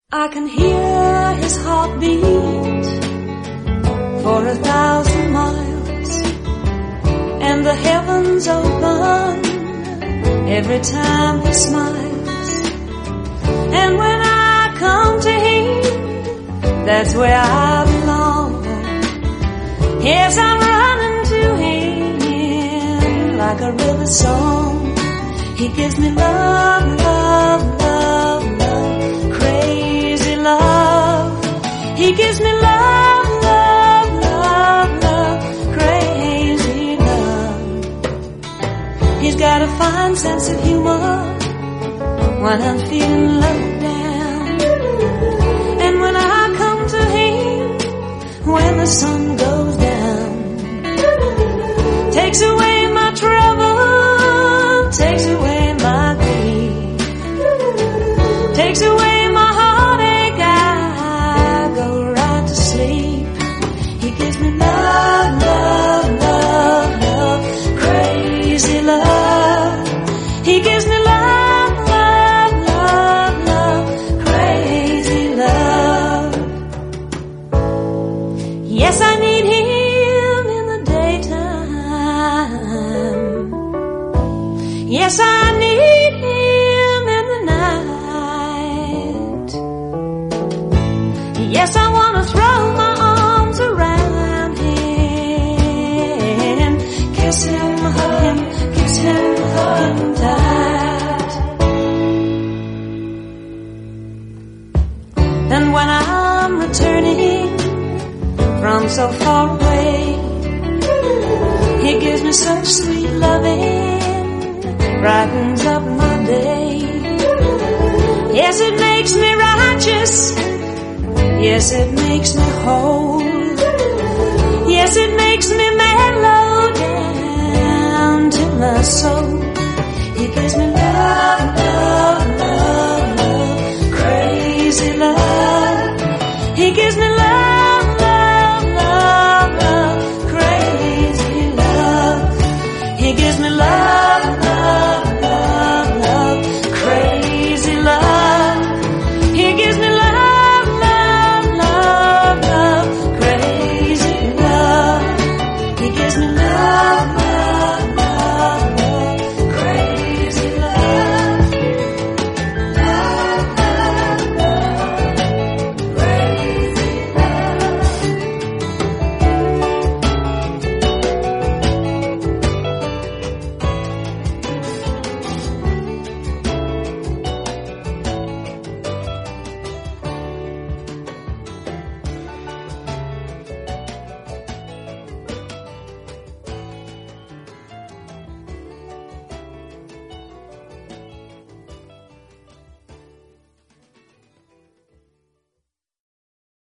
I can hear his heartbeat for 1,000 miles, and the heavens open every time he smiles. And when I come to him, that's where I belong. Yes, I'm running to him like a river song. He gives me love, love, love, love, crazy love. He gives me love, love, love, love, crazy love. He's got a fine sense of humor when I'm feeling low down. And when I come to him, when the sun goes down, takes away my trouble, takes away my grief, takes away my heartache, I go right to sleep. He gives me love, love, love, love, crazy love. He gives me love, love, love, love, crazy love. Yes, I need him in the daytime. Yes, I need him in the night. Yes, I want to throw my arms around him, kiss him, hug him, kiss him, hug him tight. And when I'm returning from so far away, he gives me such sweet loving, brightens up my day. Yes, it makes me righteous. Yes, it makes me whole. Yes, it makes me mellow down to my soul. He gives me love, love, love, love, crazy love.